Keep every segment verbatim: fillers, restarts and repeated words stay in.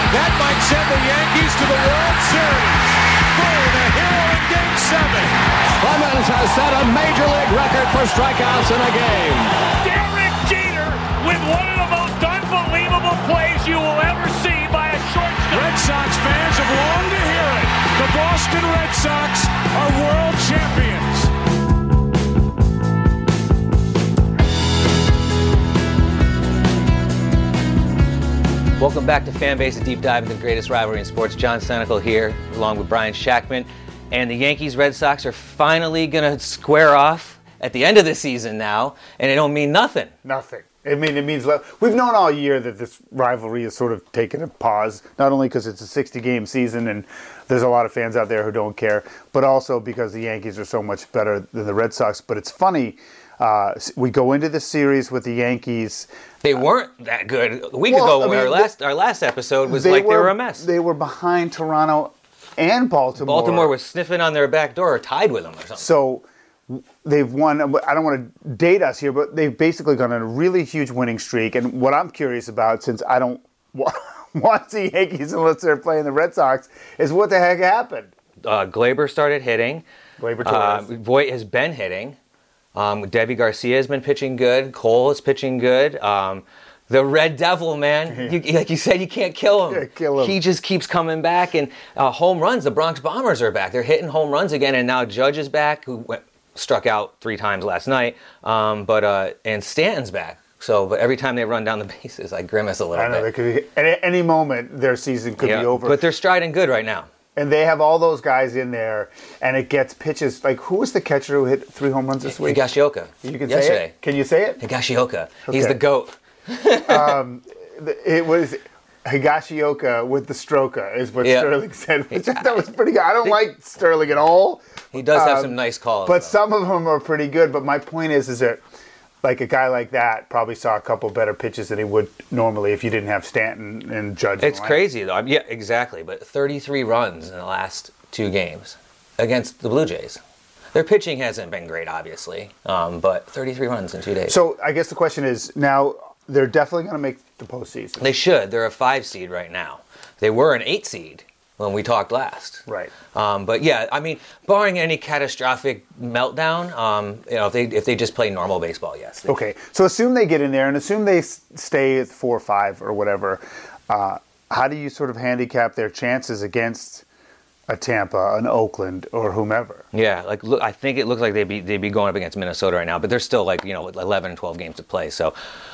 That might send the Yankees to the World Series. Boone, a hero in Game seven. Clemens has set a major league record for strikeouts in a game. Derek Jeter with one of the most unbelievable plays you will ever see by a shortstop. Red Sox fans have longed to hear it. The Boston Red Sox are world champions. Welcome back to Fanbase, a deep dive into the greatest rivalry in sports. John Senecal here, along with Brian Shackman. And the Yankees Red Sox are finally going to square off at the end of the season now, and it don't mean nothing. Nothing. I mean, it means we've known all year that this rivalry has sort of taken a pause, not only because it's a sixty-game season and there's a lot of fans out there who don't care, but also because the Yankees are so much better than the Red Sox. But it's funny. Uh, we go into the series with the Yankees. They weren't that good a week well, ago. I When mean, our last our last episode was they like were, they were a mess. They were behind Toronto and Baltimore. Baltimore was sniffing on their back door or tied with them or something. So they've won. I don't want to date us here, but they've basically gone on a really huge winning streak. And what I'm curious about, since I don't watch the Yankees unless they're playing the Red Sox, is what the heck happened? Uh, Glaber started hitting. Glaber uh, Torres. Voit has been hitting. Um, Debbie Garcia has been pitching good. Cole is pitching good. Um, the Red Devil, man, you, like you said, you can't kill him. Yeah, kill him. He just keeps coming back. And uh, home runs, the Bronx Bombers are back. They're hitting home runs again. And now Judge is back, who went, struck out three times last night. Um, but uh, and Stanton's back. So, but every time they run down the bases, I grimace a little I know, bit. they could be, at any moment their season could Yeah, be over. but they're striding good right now. And they have all those guys in there, and it gets pitches. Like, who was the catcher who hit three home runs this week? Higashioka. You can Yesterday. say it? Can you say it? Higashioka. He's Okay. the GOAT. um, it was Higashioka with the stroker, is what Yeah. Sterling said, which I thought was pretty good. I don't like Sterling at all. He does have Um, some nice calls. But though. some of them are pretty good. But my point is, is that like a guy like that probably saw a couple better pitches than he would normally if you didn't have Stanton and Judge. It's and crazy, though. I mean, yeah, exactly. But thirty-three runs in the last two games against the Blue Jays. Their pitching hasn't been great, obviously, um, but thirty-three runs in two days. So I guess the question is, now they're definitely going to make the postseason. They should. They're a five seed right now. They were an eight seed when we talked last. Right. Um, but yeah, I mean, barring any catastrophic meltdown, um, you know, if they if they just play normal baseball, yes. They, Okay, so assume they get in there and assume they s- stay at four or five or whatever. Uh, how do you sort of handicap their chances against a Tampa, an Oakland, or whomever? Yeah, like look, I think it looks like they'd be they'd be going up against Minnesota right now, but they're still like you know eleven and twelve games to play. So,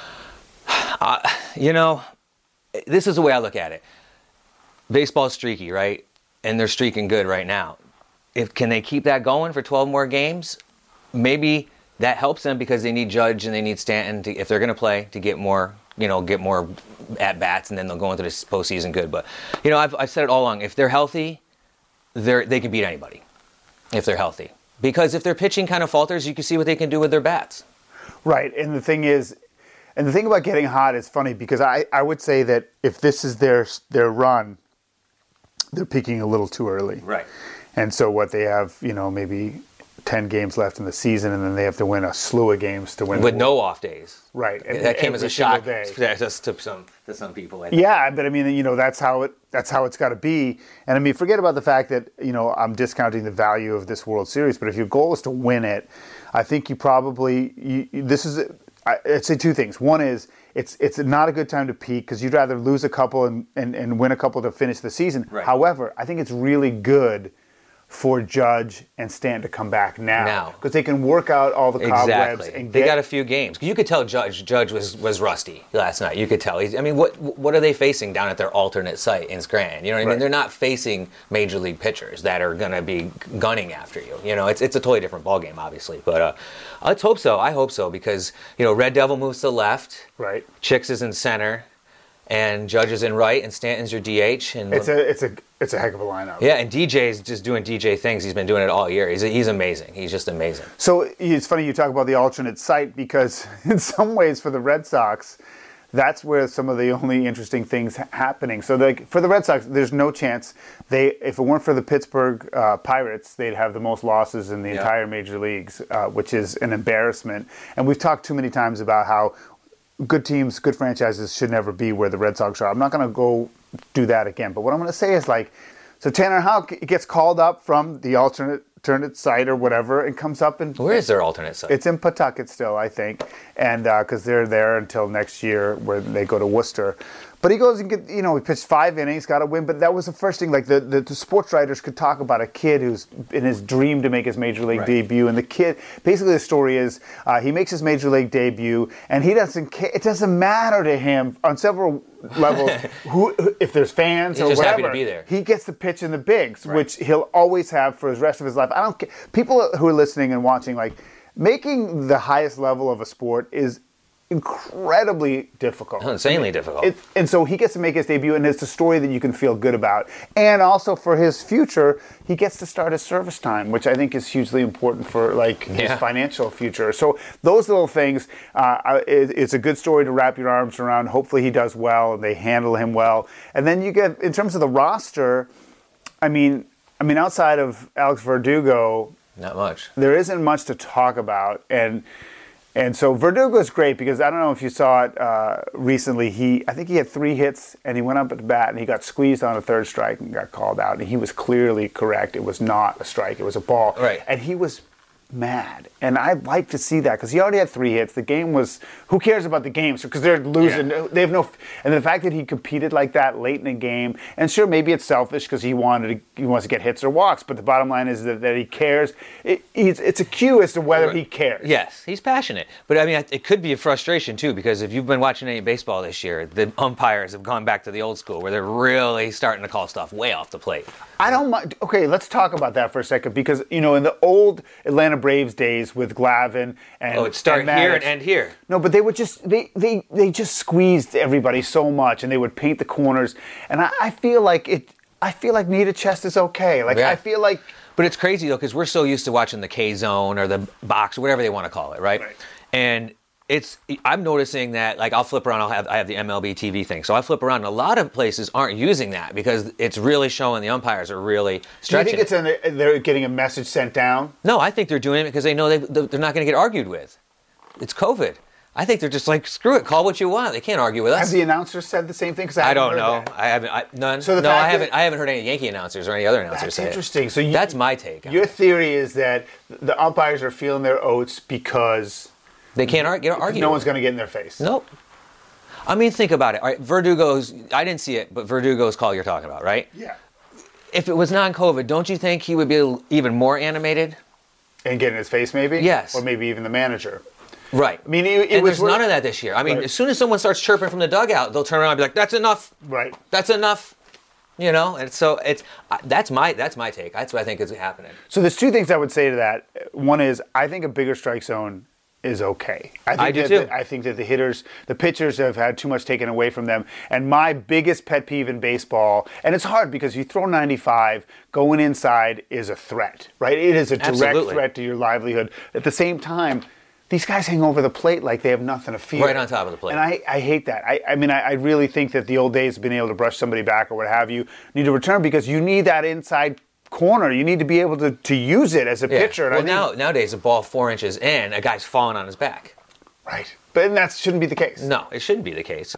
uh, you know, this is the way I look at it. Baseball's streaky, right? And they're streaking good right now. If can they keep that going for twelve more games? Maybe that helps them because they need Judge and they need Stanton to, if they're going to play, to get more, you know, get more at bats, and then they'll go into this postseason good. But you know, I've I've said it all along. If they're healthy, they they can beat anybody. If they're healthy, because if their pitching kind of falters, you can see what they can do with their bats. Right, and the thing is, and the thing about getting hot is funny because I, I would say that if this is their their run, they're peaking a little too early. Right. And so what they have, you know, maybe ten games left in the season, and then they have to win a slew of games to win. With the no off days. Right. That came as a every single shock day. to to some to some people. I think. Yeah, but I mean, you know, that's how it that's how it's got to be. And I mean, forget about the fact that, you know, I'm discounting the value of this World Series, but if your goal is to win it, I think you probably you, this is I, I'd say two things. One is it's it's not a good time to peak because you'd rather lose a couple and, and, and win a couple to finish the season. Right. However, I think it's really good for Judge and Stanton to come back now Now. because they can work out all the cobwebs Exactly. and They get got a few games. You could tell Judge Judge was, was rusty last night. You could tell. He's, I mean, what what are they facing down at their alternate site in Scranton? You know what I mean? Right. They're not facing major league pitchers that are going to be gunning after you. You know, it's it's a totally different ballgame, obviously. But uh, let's hope so. I hope so because you know Red Devil moves to left. right. Chicks is in center, and Judge is in right, and Stanton's your D H. And It's a it's a it's a heck of a lineup. yeah, and D J's just doing D J things. He's been doing it all year. He's he's amazing. He's just amazing. So it's funny you talk about the alternate site because in some ways for the Red Sox, that's where some of the only interesting things ha- happening. So like for the Red Sox, there's no chance they if it weren't for the Pittsburgh uh, Pirates, they'd have the most losses in the Yeah. entire major leagues, uh, which is an embarrassment. And we've talked too many times about how good teams, good franchises should never be where the Red Sox are. I'm not going to go do that again. But what I'm going to say is like, so Tanner Houck gets called up from the alternate alternate site or whatever and comes up and... Where is their alternate site? It's in Pawtucket still, I think. And because uh, they're there until next year where they go to Worcester. But he goes and get, you know, he pitched five innings, got a win. But that was the first thing. Like the, the, the sports writers could talk about a kid who's in his dream to make his major league right. debut. And the kid, basically the story is uh, he makes his major league debut and he doesn't care. It doesn't matter to him on several levels who, if there's fans He's or just whatever. happy to be there. He gets to pitch in the bigs, Right. which he'll always have for the rest of his life. I don't care. People who are listening and watching, like, making the highest level of a sport is incredibly difficult. Oh, insanely difficult. It, and so he gets to make his debut, and it's a story that you can feel good about. And also for his future, he gets to start his service time, which I think is hugely important for like his Yeah. financial future. So those little things, uh, it, it's a good story to wrap your arms around. Hopefully he does well, and they handle him well. And then you get, in terms of the roster, I mean, I mean, outside of Alex Verdugo, Not much. there isn't much to talk about. And and so Verdugo is great because I don't know if you saw it uh, recently. He I think he had three hits and he went up at the bat and he got squeezed on a third strike and got called out. And he was clearly correct. It was not a strike. It was a ball. Right. And he was mad. And I'd like to see that because he already had three hits. The game was, who cares about the game? Because they're losing. Yeah. They have no, and the fact that he competed like that late in the game, and sure, maybe it's selfish because he wanted to, he wants to get hits or walks, but the bottom line is that, that he cares. It, it's, it's a cue as to whether he cares. Yes, he's passionate. But I mean, it could be a frustration too, because if you've been watching any baseball this year, the umpires have gone back to the old school where they're really starting to call stuff way off the plate. I don't mind. Okay, let's talk about that for a second because, you know, in the old Atlanta Braves days with Glavine and Oh, it started and here and Maddox- end here. No, but they would just they, they they just squeezed everybody so much, and they would paint the corners. And I, I feel like it. I feel like knee to chest is okay. Like Yeah. I feel like But it's crazy though, because we're so used to watching the K zone or the box or whatever they want to call it, right? Right. And it's I'm noticing that like I'll flip around. I'll have I have the M L B T V thing, so I flip around. And a lot of places aren't using that because it's really showing the umpires are really do you stretching. think it's it. an, they're getting a message sent down? No, I think they're doing it because they know they they're not going to get argued with. It's COVID. I think they're just like screw it, call what you want. They can't argue with us. Have the announcers said the same thing? 'Cause I haven't don't heard know. that. I haven't. I, none. So the no, fact I that- haven't. I haven't heard any Yankee announcers or any other announcers That's say it. interesting. So you, That's my take. on Your it. theory is that the umpires are feeling their oats because They can't argue. argue no with one's it. going to get in their face. Nope. I mean, think about it. All right, Verdugo's. I didn't see it, but Verdugo's call you're talking about, right? Yeah. If it was non-COVID, don't you think he would be even more animated? And get in his face, maybe. Yes. Or maybe even the manager. Right. I mean, it, it and was there's none of that this year. I mean, Right. as soon as someone starts chirping from the dugout, they'll turn around and be like, "That's enough. right. That's enough." You know, and so it's uh, that's my that's my take. That's what I think is happening. So there's two things I would say to that. One is I think a bigger strike zone is okay. I, think I do that too. The, I think that the hitters, the pitchers have had too much taken away from them. And my biggest pet peeve in baseball, and it's hard because you throw ninety-five, going inside is a threat, right? It is a direct Absolutely. threat to your livelihood. At the same time, these guys hang over the plate like they have nothing to fear. Right on top of the plate. And I, I hate that. I, I mean, I, I really think that the old days of being able to brush somebody back or what have you need to return because you need that inside corner. You need to be able to, to use it as a Yeah. pitcher. And Well, I think, now nowadays a ball four inches in, a guy's falling on his back. Right. But that shouldn't be the case. No, it shouldn't be the case.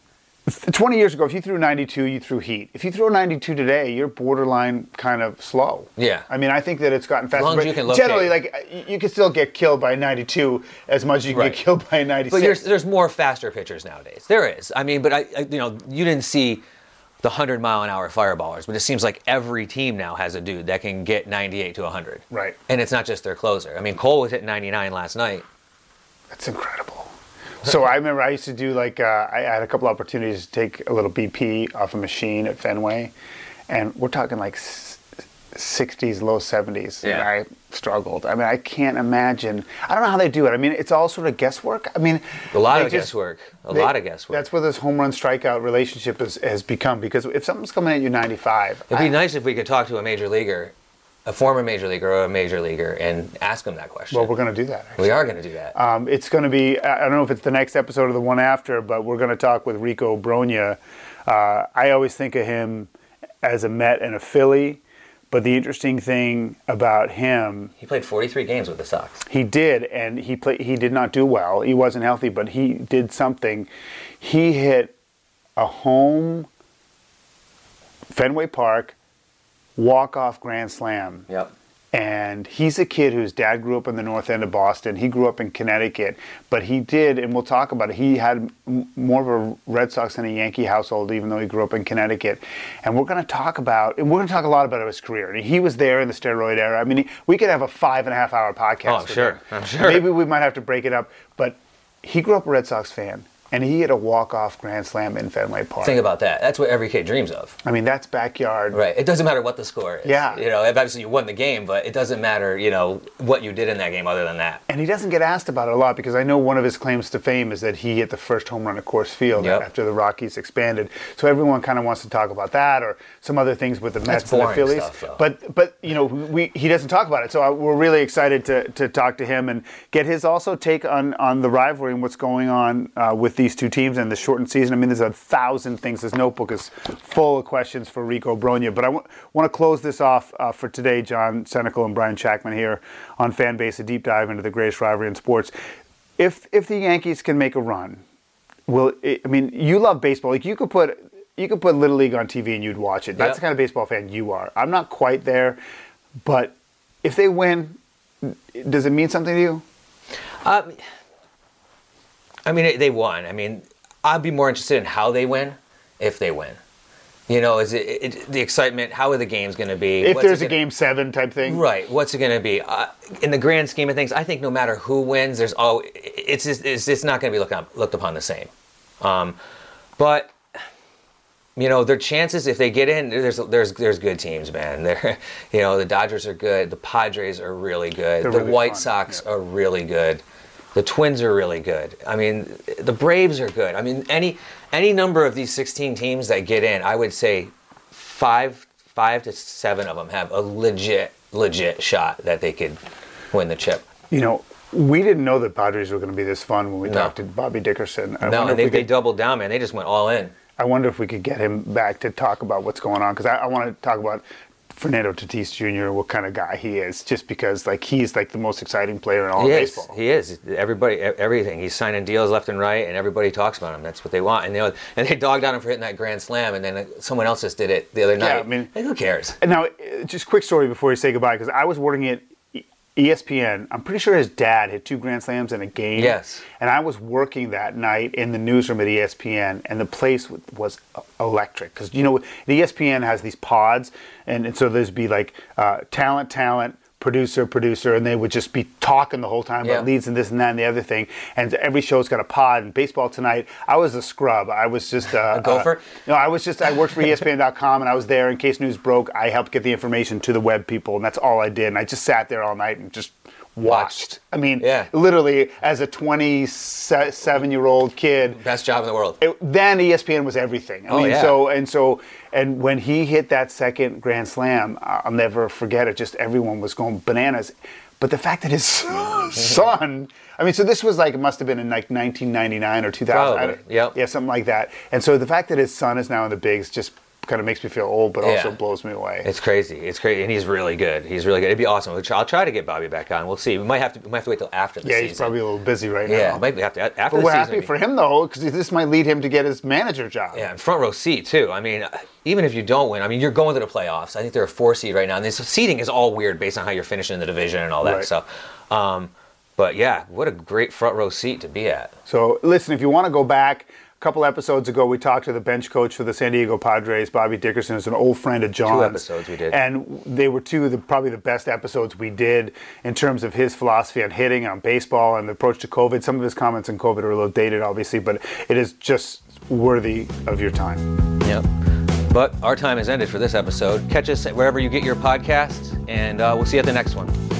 twenty years ago, if you threw ninety-two, you threw heat. If you throw ninety-two today, you're borderline kind of slow. Yeah. I mean, I think that it's gotten faster. long as but you can locate. generally, like, you- you can still get killed by ninety-two as much as you can Right. get killed by ninety-six. But there's, there's more faster pitchers nowadays. There is. I mean, but I, I you know, you didn't see the hundred mile an hour fireballers, but it seems like every team now has a dude that can get ninety-eight to a hundred. Right. And it's not just their closer. I mean, Cole was hitting ninety-nine last night. That's incredible. So I remember I used to do like, uh, I had a couple opportunities to take a little B P off a machine at Fenway. And we're talking like s- sixties, low seventies. And Yeah. I struggled. I mean, I can't imagine. I don't know how they do it. I mean, it's all sort of guesswork. I mean, A lot they of just- guesswork. A they- lot of guesswork. That's where this home run strikeout relationship is, has become. Because if something's coming at you ninety-five, It'd be I- nice if we could talk to a major leaguer, a former major leaguer or a major leaguer, and ask him that question. well, we're going to do that. Actually. we are going to do that. Um, it's going to be, I don't know if it's the next episode or the one after, but we're going to talk with Rico Bronya. Uh, I always think of him as a Met and a Philly, But the interesting thing about him, He played forty-three games with the Sox. he did, and he play, he did not do well. He wasn't healthy, but he did something. He hit a home Fenway Park walk-off grand slam. Yep. And he's a kid whose dad grew up in the north end of Boston. He grew up in Connecticut, but he did, and we'll talk about it, he had m- more of a Red Sox than a Yankee household, even though he grew up in Connecticut. And we're going to talk about, and we're going to talk a lot about his career. And he was there in the steroid era. I mean, he, we could have a five and a half hour podcast. Oh, I'm with sure. him. I'm sure. Maybe we might have to break it up, but he grew up a Red Sox fan. And he hit a walk-off grand slam in Fenway Park. Think about that. That's what every kid dreams of. I mean, that's backyard. Right. It doesn't matter what the score is. Yeah. You know, obviously you won the game, but it doesn't matter, you know, what you did in that game other than that. And he doesn't get asked about it a lot because I know one of his claims to fame is that he hit the first home run at Coors Field Yep. after the Rockies expanded. So everyone kind of wants to talk about that or some other things with the Mets and the boring Phillies. stuff, though. but but you know, we he doesn't talk about it. So I, we're really excited to to talk to him and get his also take on on the rivalry and what's going on uh, with these two teams and the shortened season. I mean, there's a thousand things. This notebook is full of questions for Rico Brogna. But I w- want to close this off uh, for today. John Senecal and Brian Shackman here on Fanbase, a deep dive into the greatest rivalry in sports. If if the Yankees can make a run, will it, I mean, you love baseball. Like you could put you could put Little League on T V and you'd watch it. That's Yep. the kind of baseball fan you are. I'm not quite there, but if they win, does it mean something to you? Um, I mean, they won. I mean, I'd be more interested in how they win if they win. You know, is it, it the excitement? How are the games going to be? If What's there's it a gonna, game seven type thing, right? What's it going to be? Uh, in the grand scheme of things, I think no matter who wins, there's all it's just, it's it's not going to be looked up, looked upon the same. Um, but you know, their chances if they get in, there's there's there's good teams, man. They're, you know, the Dodgers are good, the Padres are really good, They're the really White fun, Sox yeah. are really good. The Twins are really good. I mean, the Braves are good. I mean, any any number of these sixteen teams that get in, I would say five five to seven of them have a legit legit shot that they could win the chip. You know, we didn't know that Padres were going to be this fun when we No. talked to Bobby Dickerson. I No, wonder and if they, we they could- doubled down, man. They just went all in. I wonder if we could get him back to talk about what's going on because I, I want to talk about Fernando Tatis Junior what kind of guy he is, just because like he's like the most exciting player in all He of is. baseball. He is. Everybody, everything. He's signing deals left and right, and everybody talks about him. That's what they want. And they and they dogged on him for hitting that grand slam, and then someone else just did it the other night. I mean- like, who cares? And now, uh, just quick story before you say goodbye, because I was working at E S P N. I'm pretty sure his dad hit two grand slams in a game. Yes. And I was working that night in the newsroom at E S P N, and the place was electric. Because, you know, E S P N has these pods, and, and so there'd be like uh, talent, talent, producer, producer, and they would just be talking the whole time Yeah. about leads and this and that and the other thing. And every show's got a pod. And Baseball Tonight, I was a scrub. I was just uh, A gopher? Uh, no, I was just, I worked for E S P N dot com, and I was there in case news broke. I helped get the information to the web people, and that's all I did. And I just sat there all night and just watched. Watched. I mean, Yeah. literally, as a twenty-seven-year-old kid, Best job in the world. it, then E S P N was everything. I Oh, mean, yeah. so and so, and when he hit that second grand slam, I'll never forget it. Just everyone was going bananas. But the fact that his son, I mean, so this was like, it must have been in like nineteen ninety-nine or two thousand. I Probably, don't- yep. Yeah, something like that. And so the fact that his son is now in the bigs just kind of makes me feel old, but also Yeah. blows me away. It's crazy. It's crazy, and he's really good. He's really good. It'd be awesome. Which I'll try to get Bobby back on. We'll see. We might have to. We might have to wait till after the yeah, season. he's probably a little busy right Yeah, now. might have to after But the we're season. happy for him though, because this might lead him to get his manager job. Yeah, and front row seat too. I mean, even if you don't win, I mean, you're going to the playoffs. I think they're a four seed right now, and this seeding is all weird based on how you're finishing in the division and all that. Right. So, um, but yeah, what a great front row seat to be at. So listen, if you want to go back, a couple episodes ago, we talked to the bench coach for the San Diego Padres, Bobby Dickerson, who's an old friend of John's. Two episodes we did. And they were two of the probably the best episodes we did in terms of his philosophy on hitting, on baseball, and the approach to COVID. Some of his comments on COVID are a little dated, obviously, but it is just worthy of your time. Yep. But our time has ended for this episode. Catch us wherever you get your podcasts, and uh, we'll see you at the next one.